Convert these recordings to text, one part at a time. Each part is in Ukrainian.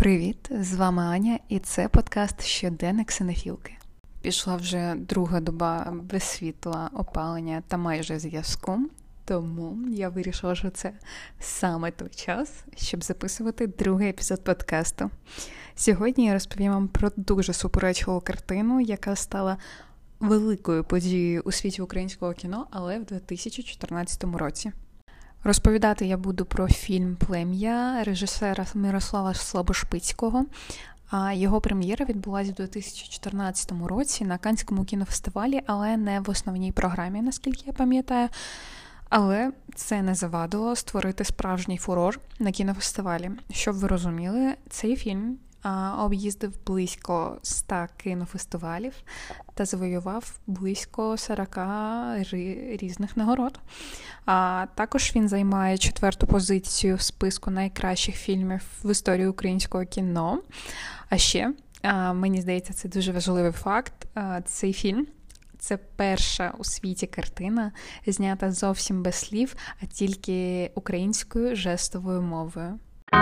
Привіт, з вами Аня, і це подкаст «Щоденник синефілки». Пішла вже друга доба без світла, опалення та майже зв'язку, тому я вирішила, що це саме той час, щоб записувати другий епізод подкасту. Сьогодні я розповім вам про дуже суперечливу картину, яка стала великою подією у світі українського кіно, але в 2014 році. Розповідати я буду про фільм «Плем'я» режисера Мирослава Слабошпицького. Його прем'єра відбулася в 2014 році на Каннському кінофестивалі, але не в основній програмі, наскільки я пам'ятаю. Але це не завадило створити справжній фурор на кінофестивалі. Щоб ви розуміли, цей фільм об'їздив близько 100 кінофестивалів та завоював близько 40 різних нагород. Також він займає 4-ту позицію в списку найкращих фільмів в історії українського кіно. А ще, мені здається, це дуже важливий факт, цей фільм – це перша у світі картина, знята зовсім без слів, а тільки українською жестовою мовою.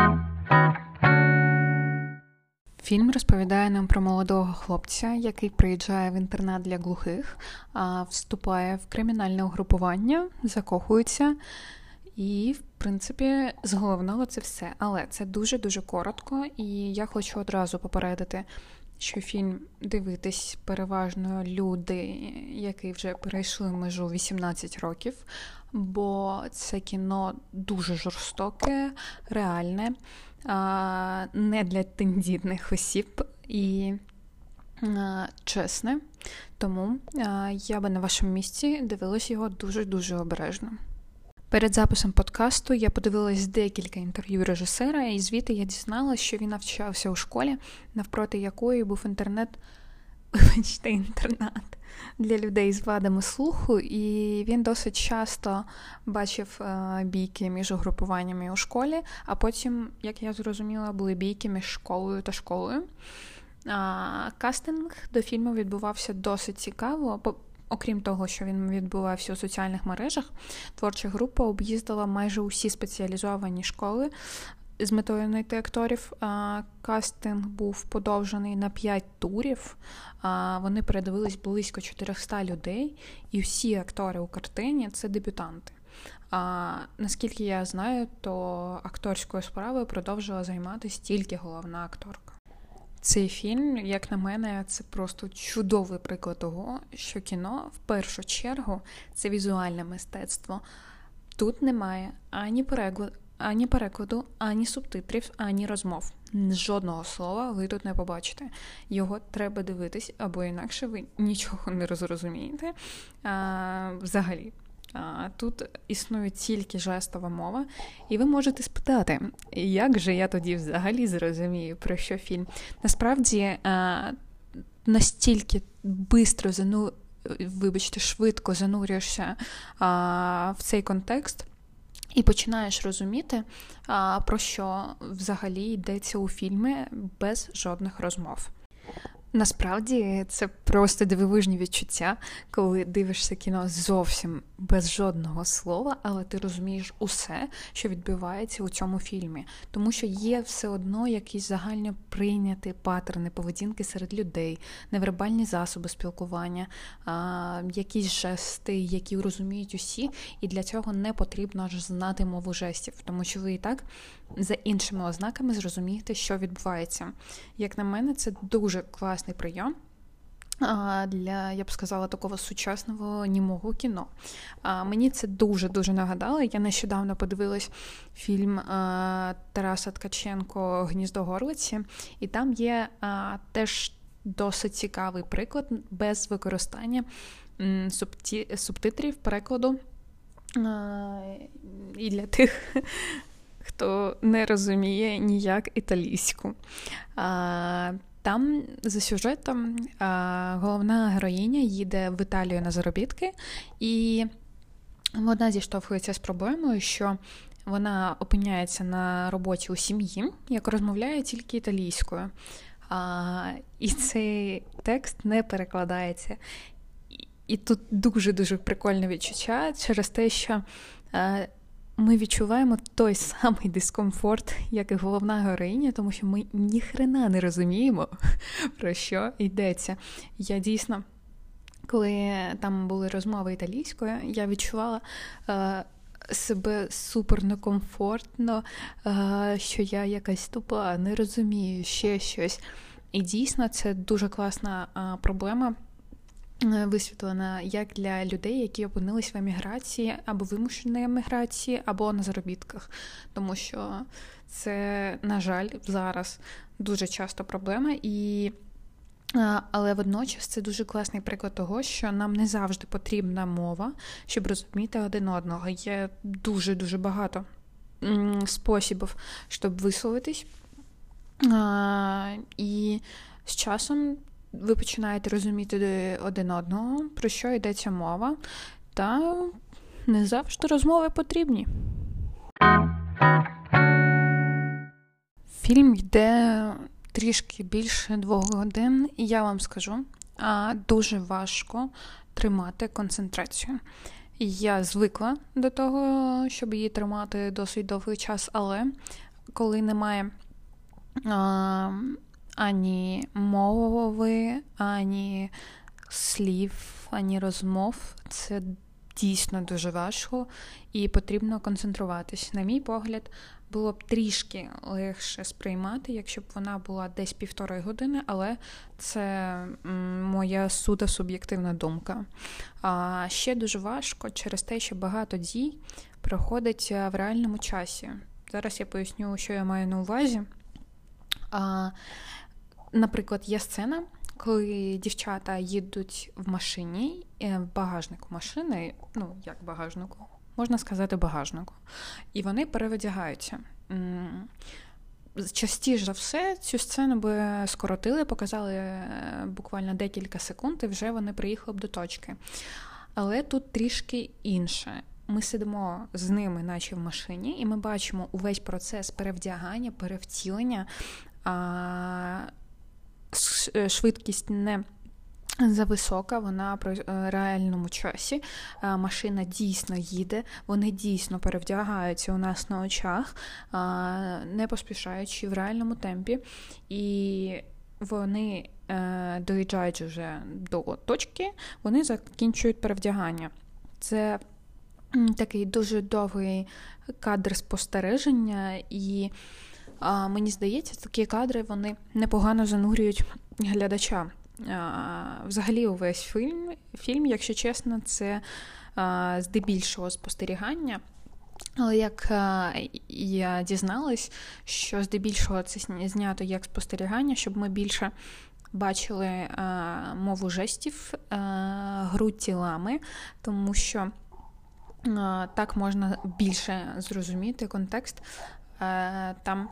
Фільм розповідає нам про молодого хлопця, який приїжджає в інтернат для глухих, вступає в кримінальне угрупування, закохується і, в принципі, з головного це все. Але це дуже-дуже коротко, і я хочу одразу попередити, що фільм дивитись переважно люди, які вже перейшли межу 18 років, бо це кіно дуже жорстоке, реальне, не для тендітних осіб і чесне. Тому я би на вашому місці дивилась його дуже-дуже обережно. Перед записом подкасту я подивилась декілька інтерв'ю режисера, і звідти я дізналася, що він навчався у школі, навпроти якої був інтернат для людей з вадами слуху, і він досить часто бачив бійки між угрупуваннями у школі, а потім, як я зрозуміла, були бійки між школою та школою. Кастинг до фільму відбувався досить цікаво. Окрім того, що він відбувався у соціальних мережах, творча група об'їздила майже усі спеціалізовані школи з метою знайти акторів. Кастинг був подовжений на 5 турів. Вони передивились близько 400 людей, і всі актори у картині – це дебютанти. Наскільки я знаю, то акторською справою продовжила займатися тільки головна акторка. Цей фільм, як на мене, це просто чудовий приклад того, що кіно, в першу чергу, це візуальне мистецтво. Тут немає ані перекладу, ані субтитрів, ані розмов. Жодного слова ви тут не побачите. Його треба дивитись, або інакше ви нічого не розумієте взагалі. Тут існує тільки жестова мова, і ви можете спитати, як же я тоді взагалі зрозумію, про що фільм. Насправді, настільки швидко занурюєшся в цей контекст і починаєш розуміти, про що взагалі йдеться у фільмі без жодних розмов. Насправді, це просто дивовижні відчуття, коли дивишся кіно зовсім без жодного слова, але ти розумієш усе, що відбувається у цьому фільмі. Тому що є все одно якісь загально прийняті паттерни поведінки серед людей, невербальні засоби спілкування, якісь жести, які розуміють усі, і для цього не потрібно аж знати мову жестів, тому що ви і так за іншими ознаками зрозумієте, що відбувається. Як на мене, це дуже класний прийом для, я б сказала, такого сучасного німого кіно. Мені це дуже-дуже нагадало. Я нещодавно подивилась фільм Тараса Ткаченко «Гніздо горлиці», і там є теж досить цікавий приклад без використання субтитрів, перекладу. І для тих, хто не розуміє ніяк італійську. Там за сюжетом головна героїня їде в Італію на заробітки, і вона зіштовхується з проблемою, що вона опиняється на роботі у сім'ї, яка розмовляє тільки італійською. І цей текст не перекладається. І тут дуже-дуже прикольне відчуття через те, що ми відчуваємо той самий дискомфорт, як і головна героїня, тому що ми ніхрена не розуміємо, про що йдеться. Я дійсно, коли там були розмови італійською, я відчувала себе супер некомфортно, що я якась тупа, не розумію, ще щось. І дійсно це дуже класна проблема, висвітлена як для людей, які опинились в еміграції, або вимушеної еміграції, або на заробітках. Тому що це, на жаль, зараз дуже часто проблема, але водночас це дуже класний приклад того, що нам не завжди потрібна мова, щоб розуміти один одного. Є дуже-дуже багато способів, щоб висловитись. І з часом ви починаєте розуміти один одного, про що йдеться мова, та не завжди розмови потрібні. Фільм йде трішки більше 2 годин, і я вам скажу, дуже важко тримати концентрацію. Я звикла до того, щоб її тримати досить довгий час, але коли немає ані мови, ані слів, ані розмов, це дійсно дуже важко і потрібно концентруватись. На мій погляд, було б трішки легше сприймати, якщо б вона була десь 1,5 години, але це моя суто суб'єктивна думка. А ще дуже важко через те, що багато дій проходить в реальному часі. Зараз я поясню, що я маю на увазі. Наприклад, є сцена, коли дівчата їдуть в машині, в багажнику машини, як багажнику, можна сказати багажнику, і вони перевдягаються. Частіше за все цю сцену би скоротили, показали буквально декілька секунд, і вже вони приїхали б до точки. Але тут трішки інше. Ми сидимо з ними, наче в машині, і ми бачимо увесь процес перевдягання, перевтілення, швидкість не зависока, вона при реальному часі. Машина дійсно їде, вони дійсно перевдягаються у нас на очах, не поспішаючи в реальному темпі. І вони доїжджають вже до точки, вони закінчують перевдягання. Це такий дуже довгий кадр спостереження, і мені здається, такі кадри, вони непогано занурюють глядача. Взагалі увесь фільм, якщо чесно, це здебільшого спостерігання. Але як я дізналась, що здебільшого це знято як спостерігання, щоб ми більше бачили мову жестів, гру тілами, тому що так можна більше зрозуміти контекст там,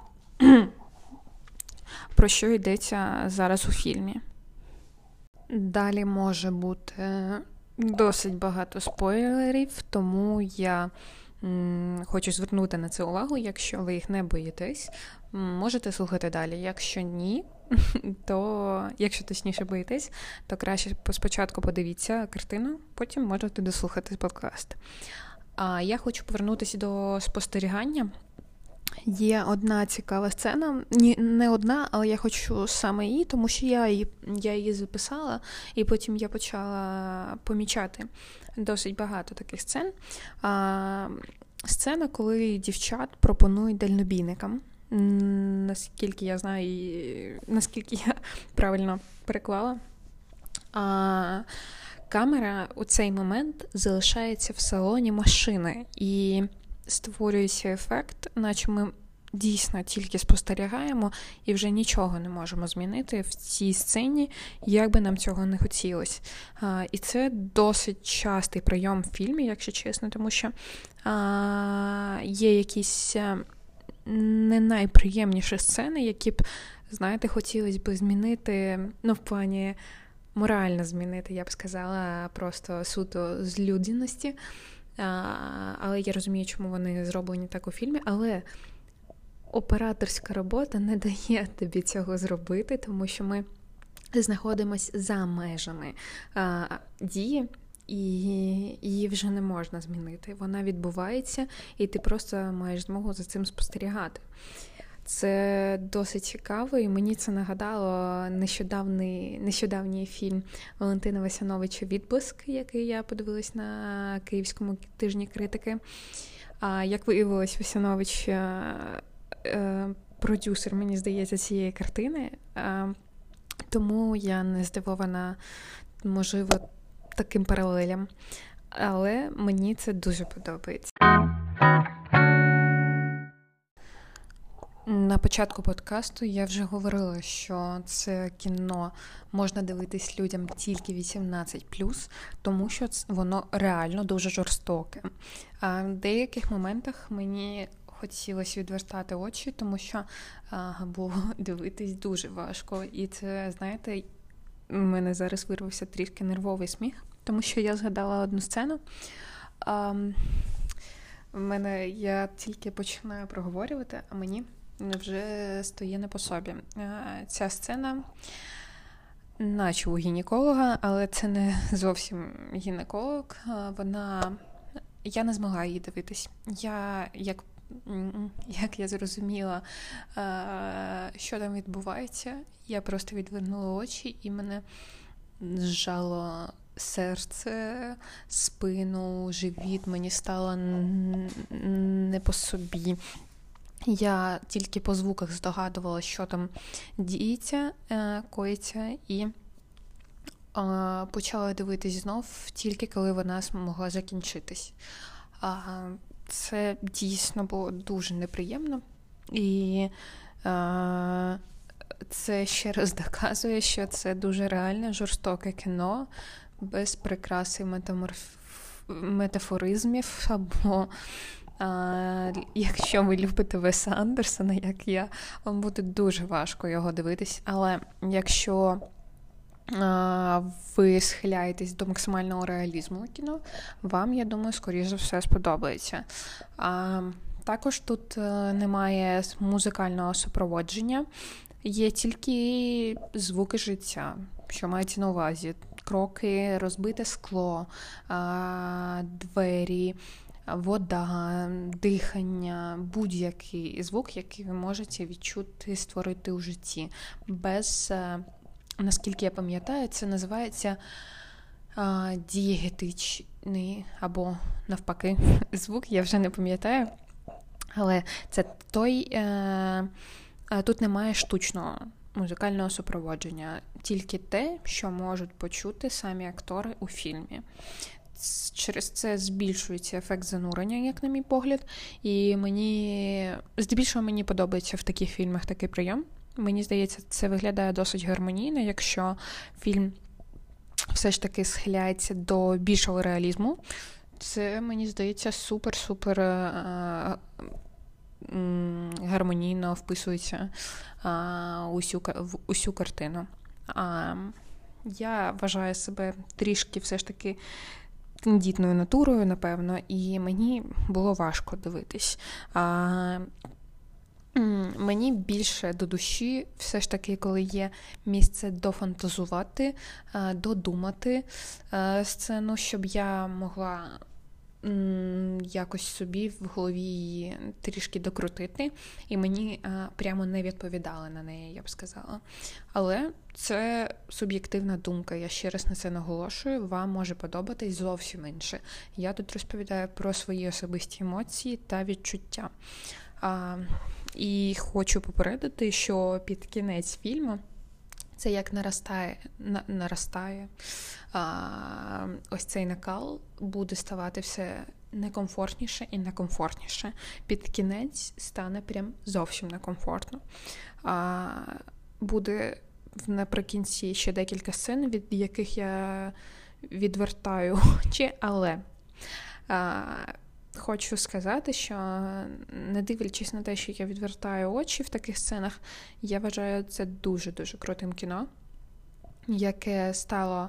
про що йдеться зараз у фільмі. Далі може бути досить багато спойлерів, тому я хочу звернути на це увагу. Якщо ви їх не боїтесь, можете слухати далі. Якщо ні, якщо точніше боїтесь, то краще спочатку подивіться картину, потім можете дослухати подкаст. А я хочу повернутися до спостерігання. Є одна цікава сцена, не одна, але я хочу саме її, тому що я її записала, і потім я почала помічати досить багато таких сцен. Сцена, коли дівчат пропонують дальнобійникам. Наскільки я знаю, наскільки я правильно переклала. Камера у цей момент залишається в салоні машини, і створюється ефект, наче ми дійсно тільки спостерігаємо і вже нічого не можемо змінити в цій сцені, як би нам цього не хотілося. І це досить частий прийом в фільмі, якщо чесно, тому що є якісь не найприємніші сцени, які б, знаєте, хотілося б змінити, в плані морально змінити, я б сказала, просто суто з людяності. Але я розумію, чому вони зроблені так у фільмі, але операторська робота не дає тобі цього зробити, тому що ми знаходимося за межами дії, і її вже не можна змінити. Вона відбувається, і ти просто маєш змогу за цим спостерігати. Це досить цікаво, і мені це нагадало нещодавній фільм Валентина Васяновича «Відблиск», який я подивилась на Київському тижні критики. Як виявилось, Васянович продюсер, мені здається, цієї картини, тому я не здивована, можливо, таким паралелям. Але мені це дуже подобається. На початку подкасту я вже говорила, що це кіно можна дивитись людям тільки 18+, тому що воно реально дуже жорстоке. А в деяких моментах мені хотілося відвертати очі, тому що було дивитись дуже важко. І це, знаєте, у мене зараз вирвався трішки нервовий сміх, тому що я згадала одну сцену. Я тільки починаю проговорювати, а мені вже стає не по собі. Ця сцена, наче у гінеколога, але це не зовсім гінеколог. Я не змогла її дивитись. Як я зрозуміла, що там відбувається, я просто відвернула очі, і мене зжало серце, спину, живіт, мені стало не по собі. Я тільки по звуках здогадувала, що там діється, коїться, і почала дивитись знов, тільки коли вона змогла закінчитись. Це дійсно було дуже неприємно, і це ще раз доказує, що це дуже реальне, жорстоке кіно, без прикраси метафоризмів, або якщо ви любите Веса Андерсона, як я, вам буде дуже важко його дивитись, але якщо ви схиляєтесь до максимального реалізму кіно, вам, я думаю, скоріше за все сподобається. Також тут немає музикального супроводження, є тільки звуки життя, що мається на увазі. Кроки, розбите скло, двері, вода, дихання, будь-який звук, який ви можете відчути, створити у житті. Без, наскільки я пам'ятаю, це називається дієгетичний або навпаки звук, я вже не пам'ятаю. Але це тут немає штучного музикального супроводження, тільки те, що можуть почути самі актори у фільмі. Через це збільшується ефект занурення, як на мій погляд, і здебільшого мені подобається в таких фільмах такий прийом. Мені здається, це виглядає досить гармонійно, якщо фільм все ж таки схиляється до більшого реалізму. Це, мені здається, супер-супер гармонійно вписується в усю картину. Я вважаю себе трішки все ж таки тендітною натурою, напевно, і мені було важко дивитись. Мені більше до душі все ж таки, коли є місце дофантазувати, додумати сцену, щоб я могла якось собі в голові її трішки докрутити, і мені прямо не відповідали на неї, я б сказала. Але це суб'єктивна думка, я ще раз на це наголошую, вам може подобатись зовсім інше. Я тут розповідаю про свої особисті емоції та відчуття. І хочу попередити, що під кінець фільму це як наростає ось цей накал, буде ставати все некомфортніше і некомфортніше. Під кінець стане прям зовсім некомфортно. Буде наприкінці ще декілька сцен, від яких я відвертаю очі, але хочу сказати, що не дивлячись на те, що я відвертаю очі в таких сценах, я вважаю це дуже-дуже крутим кіно, яке стало,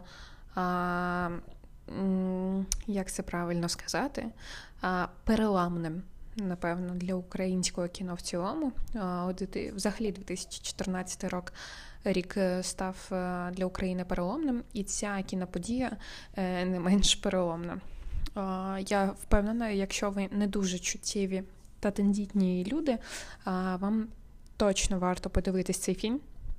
як це правильно сказати, переламним. напевно, для українського кіно в цілому. Взагалі 2014 рік став для України переломним, і ця кіноподія не менш переломна. Я впевнена, якщо ви не дуже чуттєві та тендітні люди, вам точно варто подивитись цей фільм.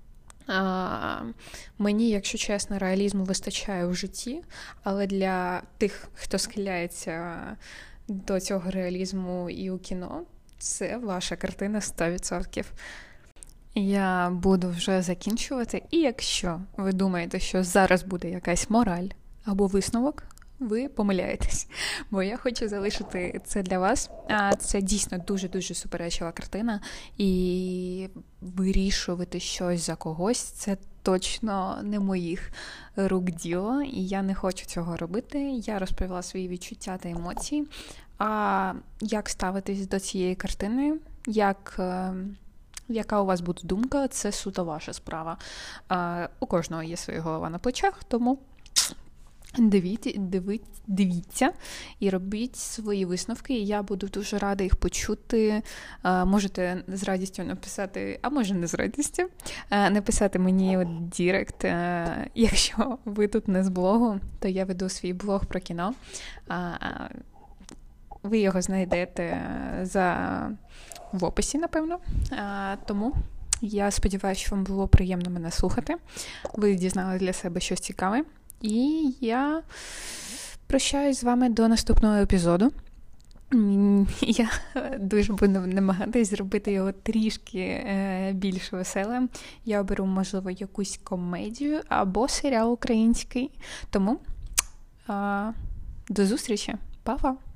Мені, якщо чесно, реалізму вистачає в житті, але для тих, хто схиляється до цього реалізму і у кіно, це ваша картина 100%. Я буду вже закінчувати, і якщо ви думаєте, що зараз буде якась мораль або висновок, ви помиляєтесь, бо я хочу залишити це для вас. Це дійсно дуже-дуже суперечлива картина, і вирішувати щось за когось – це точно не моїх рук діло, і я не хочу цього робити. Я розповіла свої відчуття та емоції. А як ставитись до цієї картини, яка у вас буде думка, це суто ваша справа. У кожного є своя голова на плечах, тому дивіться і робіть свої висновки, і я буду дуже рада їх почути. Можете з радістю написати, а може не з радістю, написати мені у Дірект. Якщо ви тут не з блогу, то я веду свій блог про кіно. Ви його знайдете в описі, напевно. Тому я сподіваюся, що вам було приємно мене слухати. Ви дізнали для себе щось цікаве. І я прощаюсь з вами до наступного епізоду. Я дуже буду намагатись зробити його трішки більш веселим. Я оберу, можливо, якусь комедію або серіал український. Тому до зустрічі. Па-па!